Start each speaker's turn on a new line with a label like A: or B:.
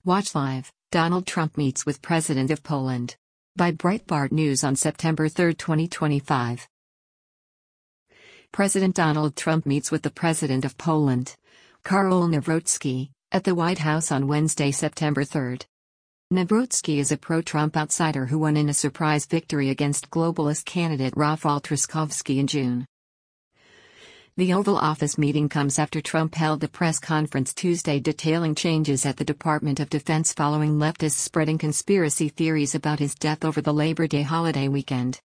A: Watch live, Donald Trump meets with President of Poland. By Breitbart News on September 3, 2025. President Donald Trump meets with the President of Poland, Karol Nawrocki, at the White House on Wednesday, September 3. Nawrocki is a pro-Trump outsider who won in a surprise victory against globalist candidate Rafał Trzaskowski in June. The Oval Office meeting comes after Trump held a press conference Tuesday detailing changes at the Department of Defense following leftists spreading conspiracy theories about his death over the Labor Day holiday weekend.